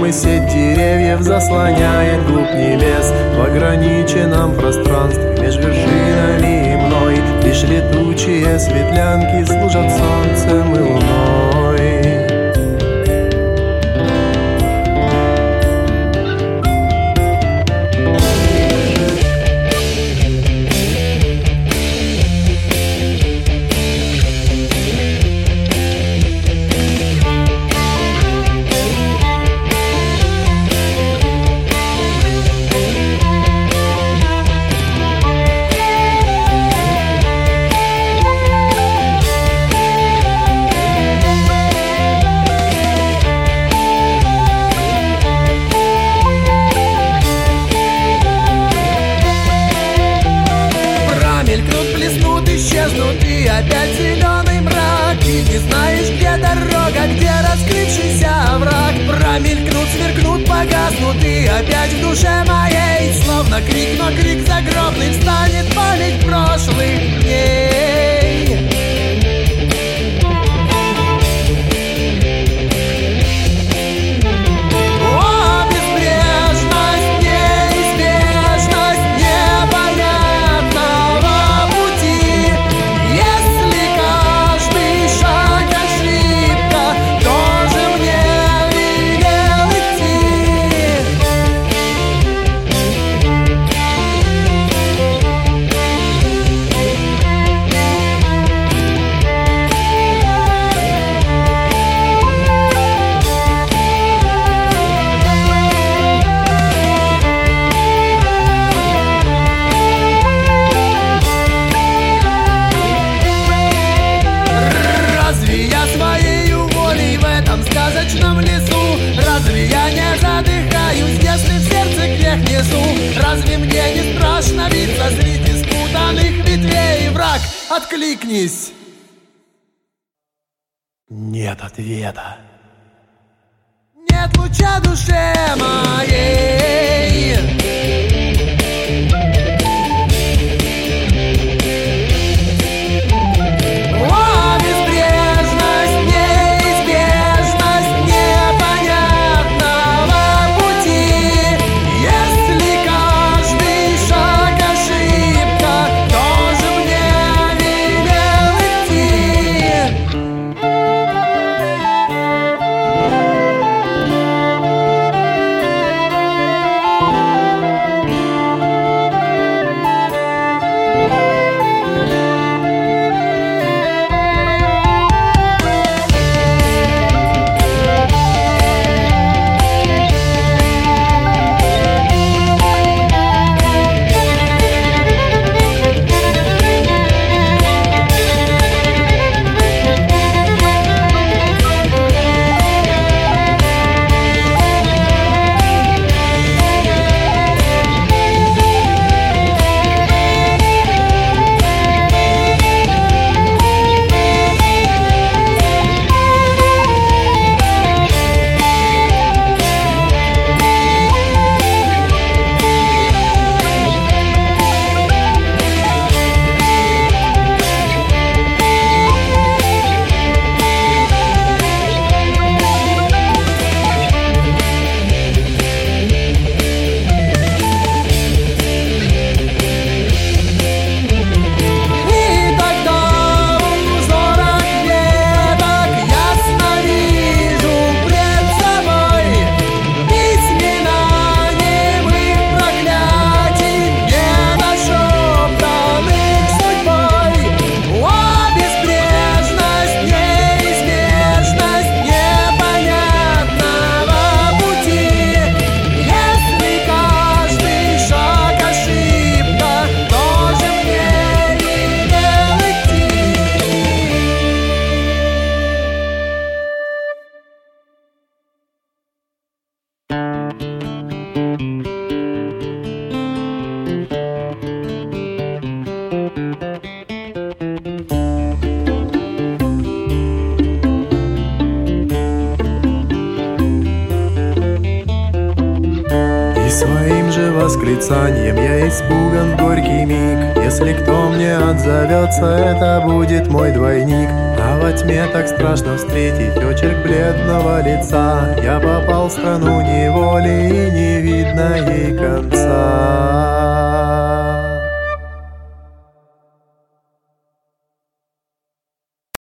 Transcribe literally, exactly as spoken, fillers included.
и сеть деревьев заслоняет глубний лес. В ограниченном пространстве меж вершинами и мной лишь летучие светлянки служат солнцем и луной. Исчезнут, и опять зеленый мрак, и не знаешь, где дорога, где раскрывшийся овраг. Промелькнут, сверкнут, погаснут, и опять в душе моей словно крик, но крик загробный встанет память прошлых дней. Разве я не задыхаюсь, если в сердце грех несу? Разве мне не страшно биться среди спутанных ветвей? Враг, откликнись! Нет ответа. Нет луча душе моей. Своим же восклицанием я испуган горький миг. Если кто мне отзовется, это будет мой двойник. А во тьме так страшно встретить очерк бледного лица. Я попал в страну неволи, и не видно ей конца.